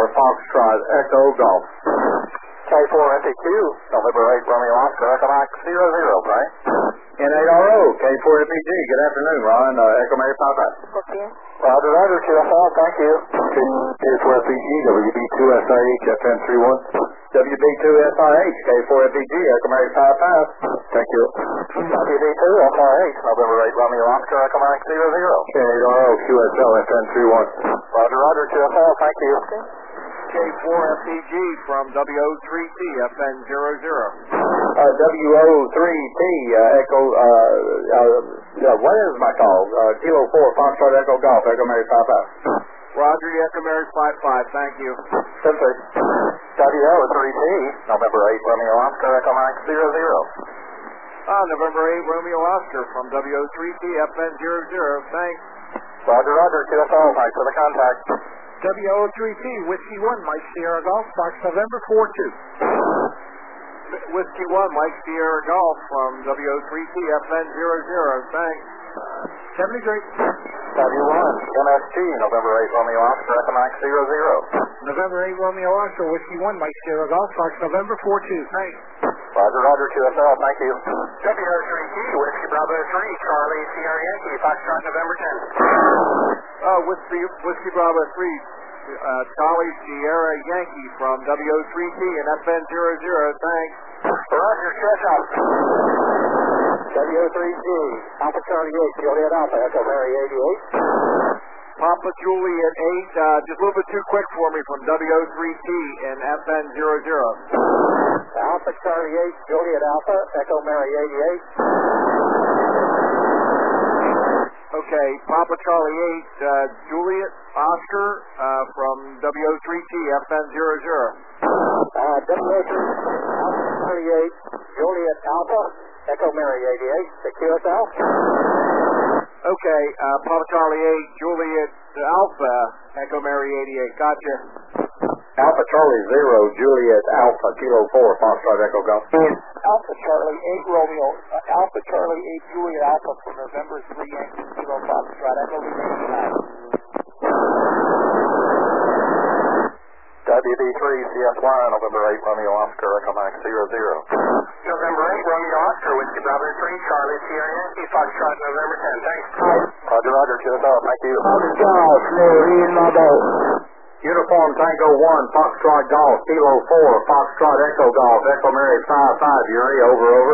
Foxtrot Echo Golf. K4FEQ, November 8, Romeo Oscar, Echo Mike 00, right? N8RO, K4FEG, good afternoon, Ron, Echo Mary Papa. Okay. Roger, Roger, QSL, thank you. K4FEG, WB2SIH, FN31. WB2SIH, K4FEG, Echo Mary Papa. Thank you. WB2SIH, November 8, Romeo Oscar, Echo Mike 00. K8RO, QSL, FN31. Roger, Roger, QSL, thank you. K4FPG from WO3T, FN00. WO3T, Echo, what is my call? Kilo 4, Foxtrot Echo Golf, Echo Mary Papa. Roger, Echo Mary 55, thank you. Simply. WO3T, November 8, Romeo Oscar, Echo Mike 00. November 8, Romeo Oscar from WO3T, FN00, thanks. Roger, Roger, QSL, thanks for the contact. WO3T, Whiskey 1, Mike Sierra Golf, Fox November 42. Whiskey 1, Mike Sierra Golf from WO3T, FN00, thanks. 73. W1, MSG, November 8, Romeo Oscar, Echo Mike 00. November 8, Romeo Oscar, Whiskey 1, Mike Sierra Golf, Fox November 42. Thanks. Roger, Roger, QSL, thank you. WO3T, Whiskey Bravo 3, Charlie Sierra Yankee, Foxtrot November 10. Whiskey Bravo 3, Charlie Sierra Yankee from WO3T and FN00, thanks. Roger, QSL. WO3G, Alpha Charlie 8, Juliet Alpha, Echo Mary 88. Papa Juliet 8, just a little bit too quick for me from WO3T and FN00. Alpha Charlie 8, Juliet Alpha, Echo Mary 88. Okay, Papa Charlie 8, Juliet Oscar from WO3T, FN00. WO3, Alpha Charlie 8, Juliet Alpha, Echo Mary 88, the QSL. Okay, Papa Charlie 8, Juliet Alpha, Echo Mary 88, gotcha. Alpha Charlie 0, Juliet Alpha, Kilo 4, Foxtrot Echo Golf. Alpha Charlie 8, Romeo, Alpha Charlie 8, Juliet Alpha for November 3, Yankee Kilo Foxtrot Echo 89. WB3, CS1, November 8, Romeo Oscar, Echo Mike 00. November 8, Romeo Oscar, Whiskey Bravo 3, Charlie Sierra Yankee, Foxtrot November 10. Thanks. Roger, Roger, QSL, thank you. Golf, in my boat. Uniform Tango 1, Foxtrot Golf, Kilo 4, Foxtrot Echo Golf, Echo Mary 55, Yuri, over, over.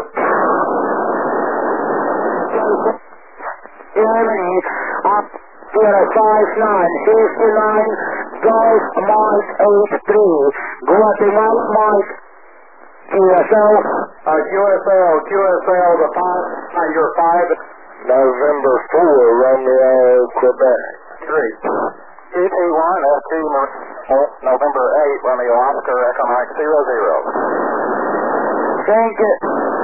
Germany, up Sierra 59, 59, Golf Mike 83, Guatemala Mike, QSL. QSL, the 5, your 5. November 4, Romeo, Quebec 3. GT1, ST, November 8, Romeo Oscar, Echo Mike 00. Thank you.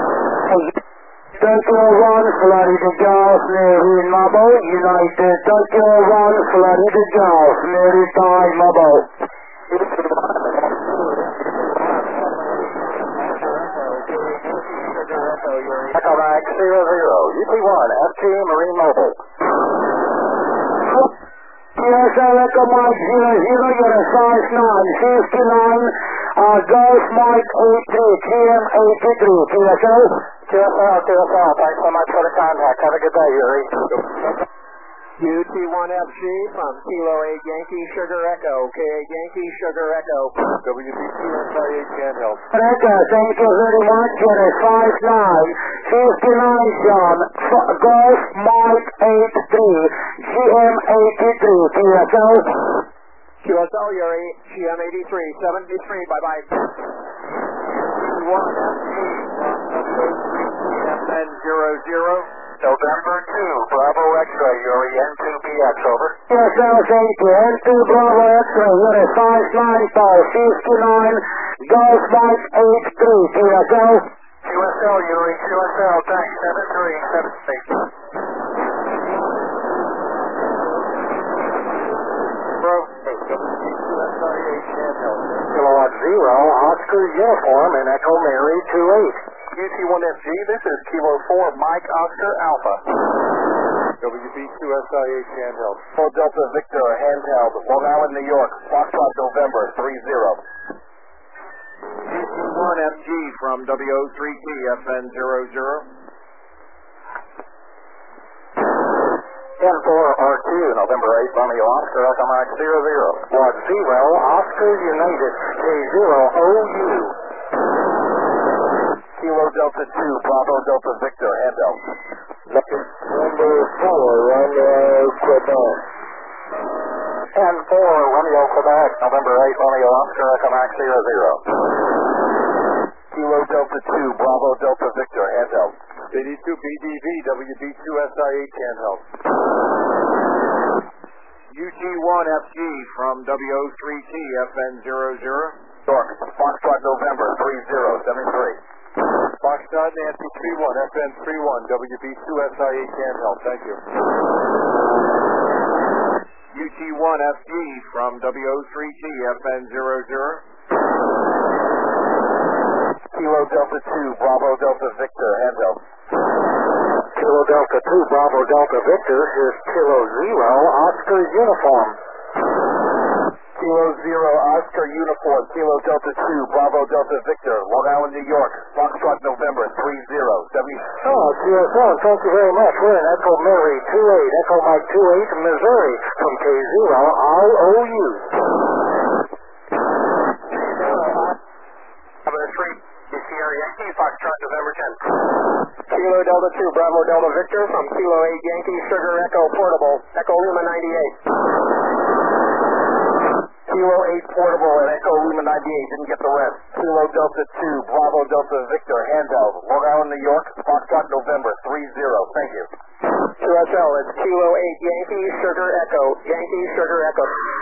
Tokyo 1, Florida Golf, Mary Mabo, United Tokyo 1, Florida Golf, Mary Time Mabo. Echo Mike 00, UT1, FT, Marine Mobile. QSL Echo Mike 00, you're a size 9, 59, Golf Mike 83, TM 83, QSL. QSL, thanks so much for the contact. Have a good day, Yuri. UT1FG from Kilo 8 Yankee Sugar Echo, K8 Yankee Sugar Echo. WB2SIH handheld. Echo, thank you very much. You're a size 9, 59, John, Golf Mike 83, GM 83, QSL. QSL, Yuri, GM 83, 73, bye-bye. FN00. November 2, Bravo X-ray, Yuri, N2BX, over. QSL, thank you. N2 Bravo X-ray, you're a size 9, 59, Golf Mike 83, QSL. QSL, Yuri, QSL, thanks, 73, 78. Kilowatt 0, Oscar Uniform, and Echo Mary 28. UT1FG, this is Kilo 4, Mike Oscar Alpha. WB2SIH handheld. Bravo Delta Victor handheld, Long Island, New York, Foxtrot November 30. UT1FG from WO3T FN00. 10-4 R2, November 8, Romeo Oscar, Echo Mike 00. Squad 0, Oscar United, K0 OU. Kilo Delta 2, Bravo Delta Victor, handheld. Number 4, Romeo Quebec. 10-4 Romeo Quebec, November 8, Romeo Oscar, Echo Mike 00. Kilo Delta 2, Bravo Delta Victor, handheld. JD2 BDV, WB2SIH handheld. UT1FG from WO3T FN00. York, Foxtrot November 3073. Foxtrot Nancy 31 FN31, WB2SIH handheld. Thank you. UT1FG from WO3T FN00. Kilo Delta 2, Bravo Delta Victor, handheld. Kilo Delta 2, Bravo Delta Victor is Kilo 0, Oscar Uniform. Kilo 0, Oscar Uniform, Kilo Delta 2, Bravo Delta Victor, Long Island, New York, Foxtrot November 30, QSL, thank you very much. We're in Echo Mary 28, Echo Mike 28, Missouri, from K0 IOU. Sierra Yankee, Foxtrot November 10. Kilo Delta 2, Bravo Delta Victor, from Kilo 8 Yankee, Sugar Echo Portable, Echo Lima 98. Kilo 8 Portable and Echo Lima 98, didn't get the rest. Kilo Delta 2, Bravo Delta Victor, handheld, Long Island, New York, Foxtrot November 30. Thank you. QSL, it's Kilo 8 Yankee, Sugar Echo, Yankee, Sugar Echo.